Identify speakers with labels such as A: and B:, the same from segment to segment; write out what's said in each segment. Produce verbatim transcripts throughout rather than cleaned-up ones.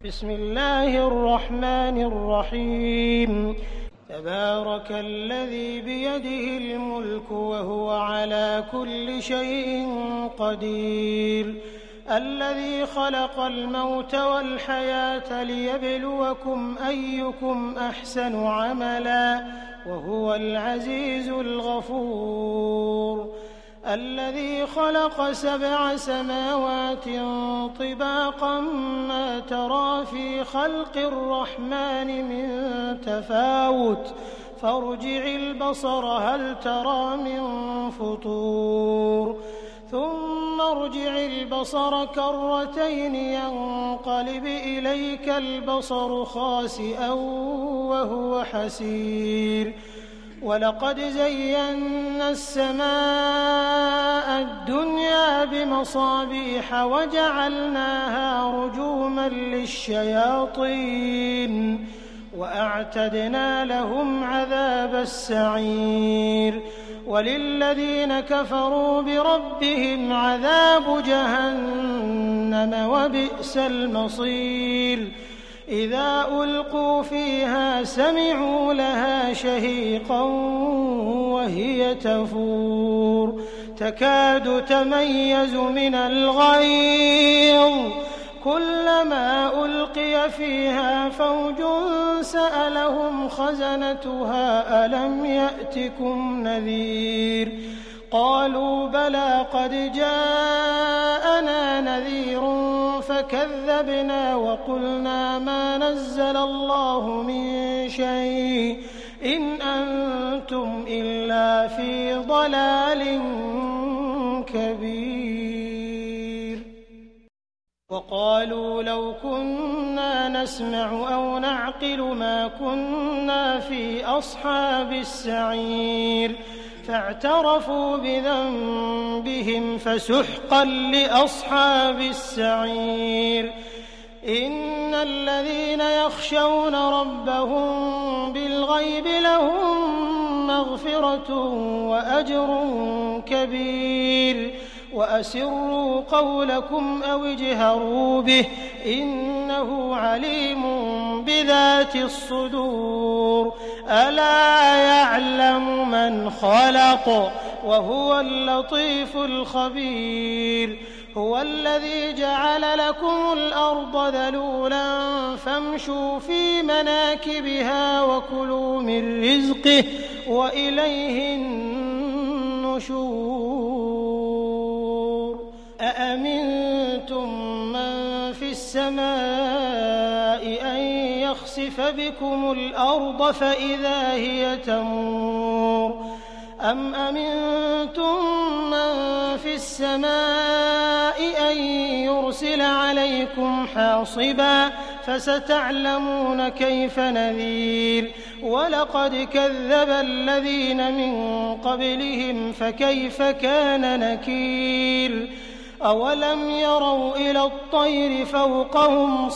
A: بسم الله الرحمن الرحيم تبارك الذي بيده الملك وهو على كل شيء قدير الذي خلق الموت والحياة ليبلوكم أيكم أحسن عملا وهو العزيز الغفور الذي خلق سبع سماوات طباقا ما ترى في خلق الرحمن من تفاوت فارجع البصر هل ترى من فطور ثم ارجع البصر كرتين ينقلب إليك البصر خاسئا وهو حسير ولقد زينا السماء الدنيا بمصابيح وجعلناها رجوما للشياطين وأعتدنا لهم عذاب السعير وللذين كفروا بربهم عذاب جهنم وبئس المصير إذا ألقوا فيها سمعوا لها شهيقا وهي تفور تكاد تميز من الغيظ كلما ألقي فيها فوج سألهم خزنتها ألم يأتكم نذير قالوا بلى قد جاءنا نذير فكذبنا وقلنا ما نزل الله من شيء إن أنتم إلا في ضلال كبير وقالوا لو كنا نسمع أو نعقل ما كنا في أصحاب السعير فاعترفوا بذنبهم فسحقا لأصحاب السعير إن الذين يخشون ربهم بالغيب لهم مغفرة وأجر كبير وأسروا قولكم أو اجهروا به إنه عليم بذات الصدور ألا يعلم من خلق وهو اللطيف الخبير هو الذي جعل لكم الأرض ذلولا فامشوا في مناكبها وكلوا من رزقه وإليه النشور أأمنتم من في السماء أن يخسف بكم الأرض فإذا هي تمور أم أمنتم من في السماء أن يرسل عليكم حاصبا فستعلمون كيف نذير ولقد كذب الذين من قبلهم فكيف كان نكير أولم يروا إلى الطير فوقهم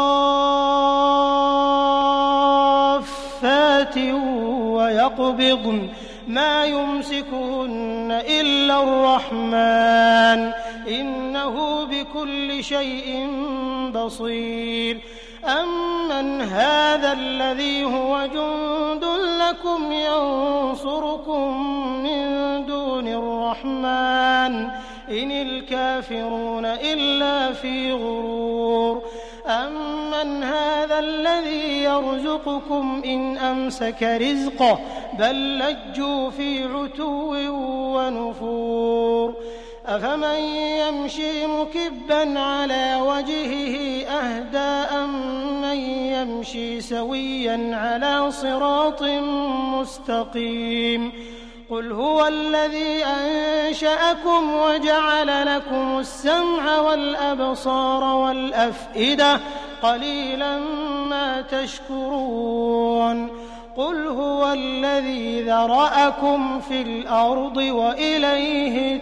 A: صافات ويقبضن ما يمسكهن إلا الرحمن إنه بكل شيء بصير أمن هذا الذي هو جند لكم ينصركم من دون الرحمن إن الكافرون إلا في غرور أمن هذا الذي يرزقكم إن أمسك رزقه بل لجوا في عتو ونفور أفمن يمشي مكبا على وجهه أهدى أمن يمشي سويا على صراط مستقيم قل هو الذي أنشأكم وجعل لكم السمع والأبصار والأفئدة قليلا ما تشكرون قل هو الذي ذرأكم في الأرض وإليه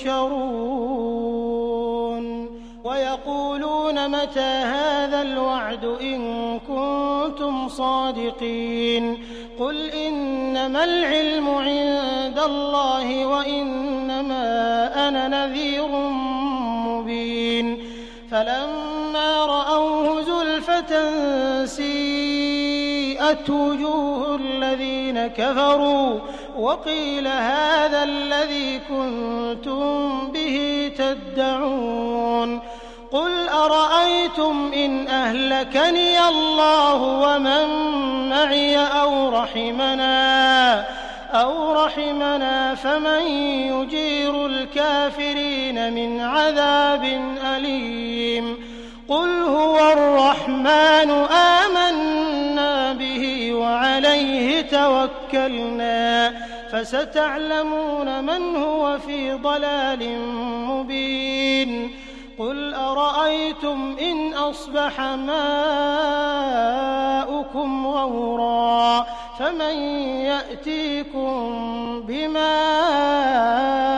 A: تحشرون ويقولون متى هذا الوعد إن كنتم صادقين قل إنما العلم عند الله وإنما أنا نذير مبين فلما رأوه زلفى صَيْحَةً سِيئَتْ وُجُوهُ الَّذِينَ كَفَرُوا وَقِيلَ هَٰذَا الَّذِي كُنتُم بِهِ تَدَّعُونَ قُلْ أَرَأَيْتُمْ إِنْ أَهْلَكَنِيَ اللَّهُ وَمَن مَّعِيَ أَوْ رَحِمَنَا أَوْ رَحِمَنَا فَمَن يُجِيرُ الْكَافِرِينَ مِنْ عَذَابٍ أَلِيمٍ قُلْ هُوَ الرَّحْمَٰنُ آمَنَّا بِهِ وَعَلَيْهِ تَوَكَّلْنَا فَسَتَعْلَمُونَ مَنْ هُوَ فِي ضَلَالٍ مُّبِينٍ قُلْ أَرَأَيْتُمْ إِنْ أَصْبَحَ مَاؤُكُمْ غَوْرًا فَمَن يَأْتِيكُم بِمَاءٍ